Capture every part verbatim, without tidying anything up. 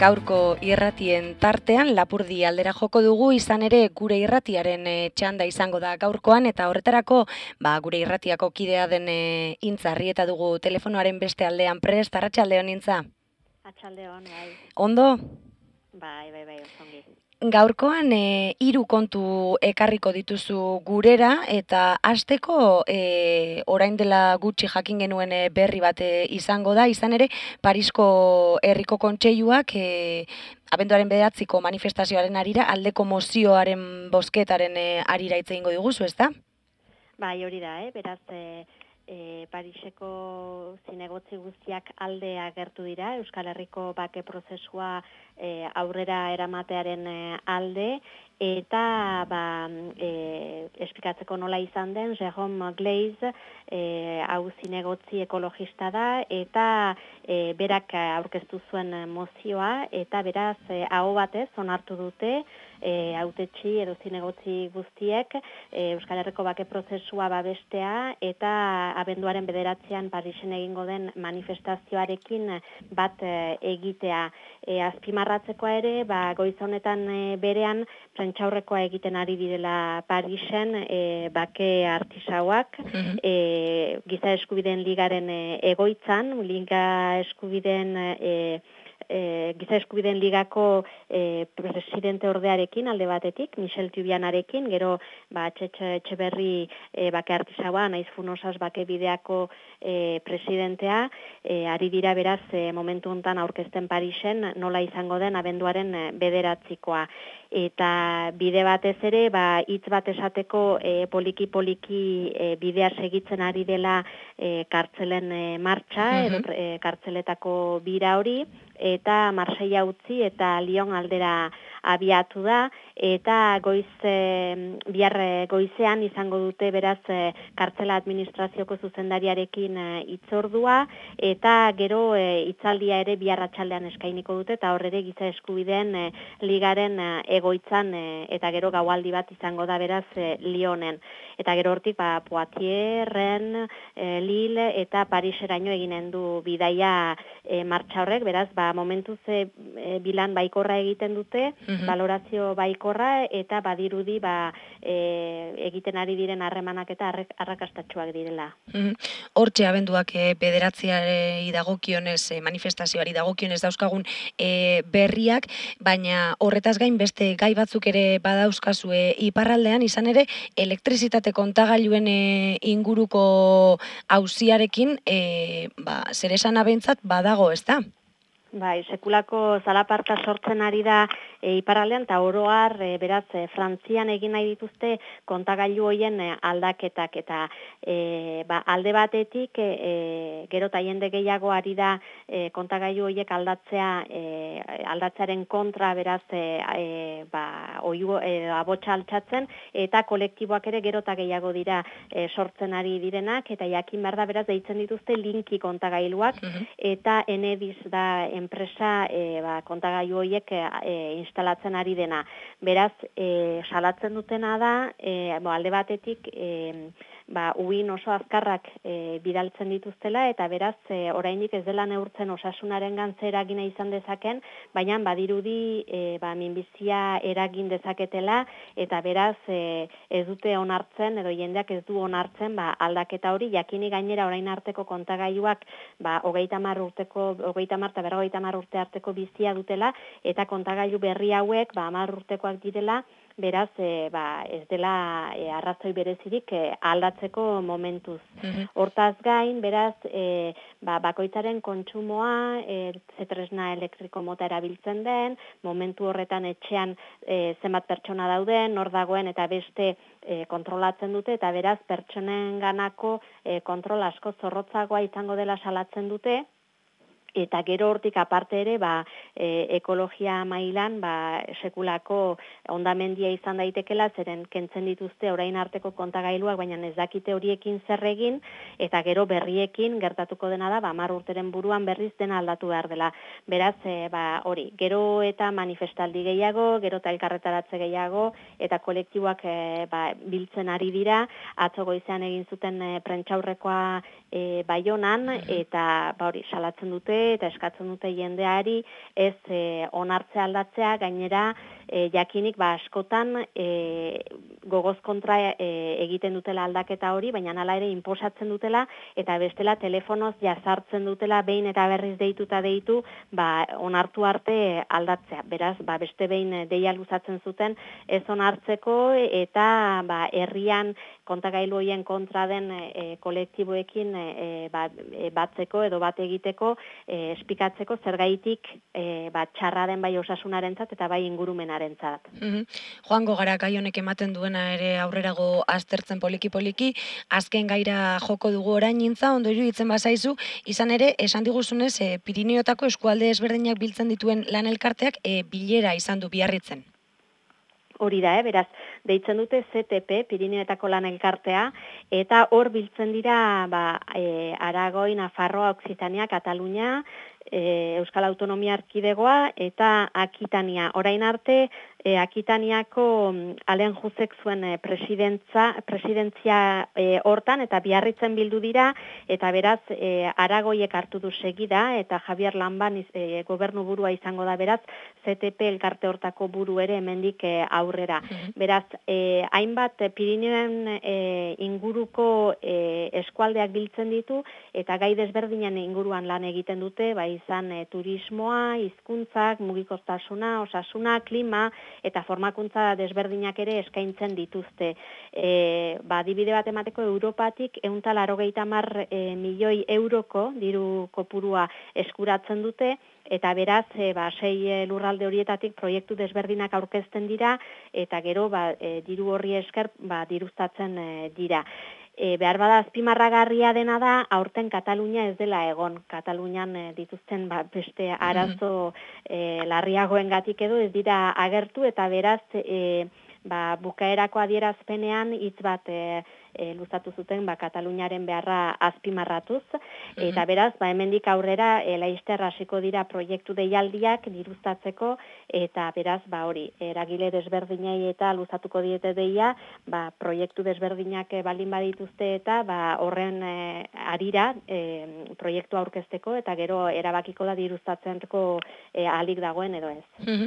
gaurko irratien tartean Lapurdi aldera joko dugu, izan ere gure irratiaren e, txanda izango da gaurkoan, eta horretarako ba, gure irratiako kidea den e, Intza Arrieta dugu telefonoaren beste aldean prest. Arratsaldeon, Intza. Atxaldeon, bai. Ondo? Bai, bai, bai, osongi. Gaurkoan e, hiru kontu ekarriko dituzu gurera, eta hasteko e, orain dela gutxi jakin genuen e, berri bat e, izango da, izan ere Parisko Herriko Kontseiluak e, abenduaren bederatziko manifestazioaren arira, aldeko mozioaren bozketaren e, arira hitz egingo diguzu, ezta? Bai, hori da, eh? Beraz, e, e, Pariseko zinegotzi guztiak alde agertu dira, Euskal Herriko bake prozesua e, aurrera eramatearen e, alde, eta ba, e, esplikatzeko nola izan den, Jérôme Gleize, e, hau zinegotzi ekologista da, eta e, berak aurkeztu zuen mozioa, eta beraz, e, aho batez onartu dute, e, hautetsi edo zinegotzi guztiek, e, Euskal Herriko bake prozesua babestea, eta abenduaren bederatzean Parisen egingo den manifestazioarekin bat e, egitea. E, azpimarratzekoa ere, ba, goiz honetan e, berean, prentsaurrekoa egiten ari direla Parisen, e, bake artisauak, Mhm. e, Giza Eskubideen Ligaren e, egoitzan, Liga Eskubideen e, E, Giza Eskubideen Ligako e, presidente ordearekin alde batetik, Michel Tubianarekin, gero ba, Txetxe Etxeberri e, bake artisaua, naiz Funosas bake bideako e, presidentea, e, ari dira beraz e, momentu hontan aurkezten Parisen nola izango den abenduaren e, bederatzikoa. Eta bide batez ere, ba, hitz bat esateko e, poliki-poliki e, bidea segitzen ari dela e, kartzelen e, martxa, Mhm. edo e, kartzeletako bira hori, eta Marseilla utzi eta Lyon aldera abiatu da, eta goiz e, bihar goizean izango dute beraz e, kartzela administrazioko zuzendariarekin e, hitzordua, eta gero e, hitzaldia ere bihar arratsaldean eskainiko dute, eta horre ere Giza Eskubideen e, Ligaren e, egoitzan e, eta gero gaualdi bat izango da beraz e, Lyonen. Eta gero hortik ba, Poitiers, Rennes, e, Lille eta Pariseraino eginen du bidaia e, martxa horrek, beraz ba, momentuz e, e, bilan baikorra egiten dute, Mhm. valorazio baikorra, eta badirudi ba, e, egiten ari diren harremanak eta arrakastatsuak direla. Mhm. Hortxe abenduak e, bederatziari dagokionez, e, manifestazioari dagokionez dauzkagun e, berriak, baina horretaz gain beste gai batzuk ere badauzkazue iparraldean, izan ere elektrizitate kontagailuen e, inguruko auziarekin e, ba, zer esan abentzat badago, ezta? Bai, sekulako zalaparta sortzen ari da e, iparraldean, eta oro har, e, beraz, e, Frantzian egin nahi dituzte kontagailu hoien e, aldaketak, eta e, ba, alde batetik, e, gero eta jende gehiago ari da e, kontagailu hoiek aldatzea, e, aldatzearen kontra, beraz, e, e, ba, oiu, e, abotsa altxatzen, eta kolektiboak ere gero eta gehiago dira e, sortzen ari direnak, eta jakin behar da, beraz, deitzen dituzte linki kontagailuak, Mhm. eta Enedis da enpresa e, ba, kontagailu horiek e, instalatzen ari dena. Beraz, e, salatzen dutena da, e, bo, alde batetik, e, ba, uin oso azkarrak e, bidaltzen dituztela, eta beraz, e, oraindik ez dela neurtzen osasunaren gantze eragina izan dezaken, baina badirudi e, ba, minbizia eragin dezaketela, eta beraz, e, ez dute onartzen, edo jendeak ez du onartzen, ba, aldaketa hori, jakini gainera orain arteko kontagailuak, ba, hogeita hamar urteko, hogeita hamar eta berrogeita hamar urte arteko bizia dutela, eta kontagailu berri hauek, ba, hamar urtekoak direla, beraz, e, ba, ez dela e, arrazoi berezirik e, aldatzeko momentuz. Mhm. Hortaz gain, beraz, e, ba, bakoitzaren kontsumoa, e, ze tresna elektriko mota erabiltzen den, momentu horretan etxean e, zenbat pertsona dauden, nor dagoen eta beste e, kontrolatzen dute, eta beraz, pertsonen ganako e, kontrol asko zorrotzagoa izango dela salatzen dute, eta gero hortik aparte ere, ba, e, ekologia mailan, ba, sekulako hondamendia izan daitekela, zeren kentzen dituzte orain arteko kontagailuak, baina ez dakite horiekin zer egin, eta gero berriekin gertatuko dena da, ba, hamar urteren buruan berriz dena aldatu behar dela. Beraz, e, ba, hori, gero eta manifestaldi gehiago, gero eta elkarretaratze gehiago, eta kolektiboak e, ba, biltzen ari dira, atzo goizean egin zuten e, prentsaurrekoa e, Baionan, eta ba, hori, salatzen dute, dute eta eskatzen dute jendeari ez e, onartzea aldatzea, gainera e, jakinik ba askotan e, gogoz kontra e, egiten dutela aldaketa hori, baina hala ere inposatzen dutela eta bestela telefonoz jazartzen dutela behin eta berriz deituta deitu ba onartu arte aldatzea. Beraz, ba beste behin deia luzatzen zuten ez onartzeko eta ba herrian kontagailu horien kontra den e, kolektiboekin e, ba, e, batzeko edo bat egiteko e, espikatzeko zergaitik e, ba, txarra den bai osasunarentzat eta bai ingurumenarentzat. Mm-hmm. Joango gara gai honek ematen duena ere aurrerago aztertzen poliki-poliki, azken gaira joko dugu orain nintza, ondo iruditzen bazaizu, izan ere, esan diguzunez, e, Pirineotako eskualde ezberdinak biltzen dituen lan elkarteak e, bilera izan du Biarritzen. Hori da, eh? Beraz, deitzen dute Z T P, Pirineoetako lan elkartea, eta hor biltzen dira ba, e, Aragoi, Nafarroa, Occitania, Katalunia, e, Euskal Autonomia Erkidegoa eta Akitania. Orain arte, e, Akitaniako Alen Juzek zuen e, presidentza, presidentzia e, hortan, eta Biarritzen bildu dira, eta beraz, e, Aragoiek hartu du segida, eta Javier Lamban e, gobernu burua izango da beraz, Z T P elkarte hortako buru ere hemendik e, aurrera. Mm-hmm. Beraz, e, hainbat Pirineoen e, inguruko e, eskualdeak biltzen ditu, eta gai desberdinen inguruan lan egiten dute, bai izan e, turismoa, hizkuntzak, mugikortasuna, osasuna, klima, eta formakuntza desberdinak ere eskaintzen dituzte. E, ba, adibide bat emateko Europatik ehun eta laurogeita hamar e, milioi euroko diru kopurua eskuratzen dute, eta beraz, e, ba, sei lurralde horietatik proiektu desberdinak aurkezten dira, eta gero ba, e, diru horri esker ba, diruztatzen e, dira. E, behar bada azpimarragarria dena da, aurten Katalunia ez dela egon. Katalunian e, dituzten ba, beste arazo e, larriagoengatik edo ez dira agertu, eta beraz e, ba, bukaerako adierazpenean hitz bat e, e, luzatu zuten ba, Kataluniaren beharra azpimarratuz, eta beraz, ba, hemendik aurrera e, laizter hasiko dira proiektu deialdiak diruztatzeko, eta beraz, ba, hori, eragile desberdinei eta luzatuko diete deia, ba, proiektu desberdinak e, baldin badituzte eta ba, horren e, arira e, proiektu aurkezteko, eta gero erabakiko da diruztatzeko e, ahalik dagoen edo ez.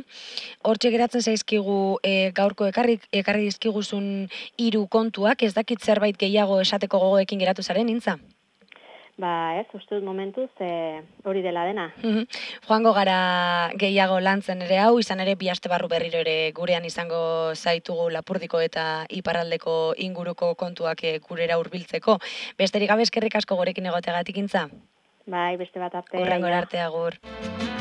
Hortxe geratzen zaizkigu e, gaurko ekarri, ekarri dizkiguzun hiru kontuak, ez dakit zerbait gehiago esateko gogoekin geratu zaren, Nintza? Ba ez, uste dut momentuz e, hori dela dena. Joango gara gehiago lantzen ere hau, izan ere bi aste barru berriro ere gurean izango zaitugu Lapurdiko eta Iparraldeko inguruko kontuak e, gurera hurbiltzeko. Besterik gabe eskerrik asko gorekin egoteagatik, Nintza? Bai, beste bat arte. Hurrengora arte, agur.